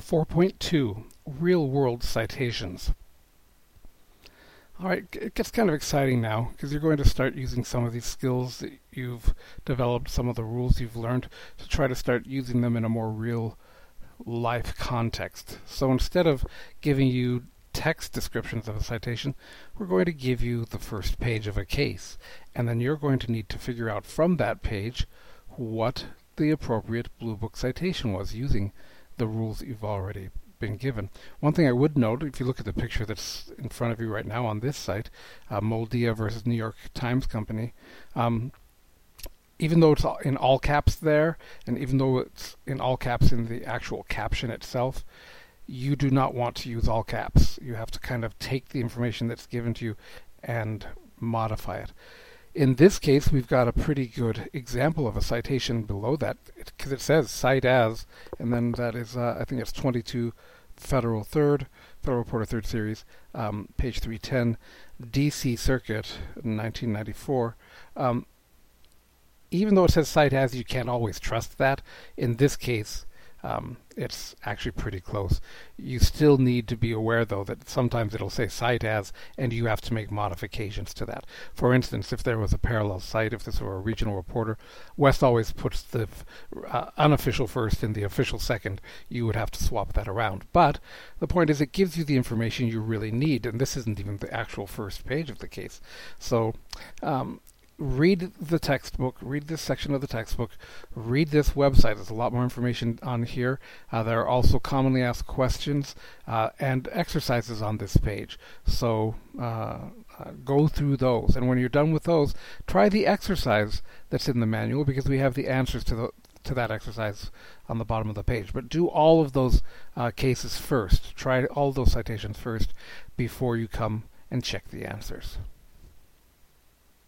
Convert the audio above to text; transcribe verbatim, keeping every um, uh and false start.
four point two, Real-World Citations. Alright, it gets kind of exciting now because you're going to start using some of these skills that you've developed, some of the rules you've learned, to try to start using them in a more real life context. So instead of giving you text descriptions of a citation, we're going to give you the first page of a case, and then you're going to need to figure out from that page what the appropriate Blue Book citation was using the rules that you've already been given. One thing I would note, if you look at the picture that's in front of you right now on this site, uh, Moldia versus New York Times Company, um, even though it's in all caps there, and even though it's in all caps in the actual caption itself, you do not want to use all caps. You have to kind of take the information that's given to you and modify it. In this case, we've got a pretty good example of a citation below that, because it, it says cite as, and then that is, uh, I think it's twenty-two Federal Third, Federal Reporter Third Series, um, page three ten, D C Circuit, nineteen ninety-four. Um, even though it says cite as, you can't always trust that. In this case, Um, it's actually pretty close. You still need to be aware, though, that sometimes it'll say cite as, and you have to make modifications to that. For instance, if there was a parallel cite, if this were a regional reporter, West always puts the uh, unofficial first and the official second. You would have to swap that around. But the point is, it gives you the information you really need, and this isn't even the actual first page of the case. So, um, read the textbook, read this section of the textbook, read this website. There's a lot more information on here. Uh, there are also commonly asked questions uh, and exercises on this page. So uh, uh, go through those. And when you're done with those, try the exercise that's in the manual, because we have the answers to the to that exercise on the bottom of the page. But do all of those uh, cases first. Try all those citations first before you come and check the answers.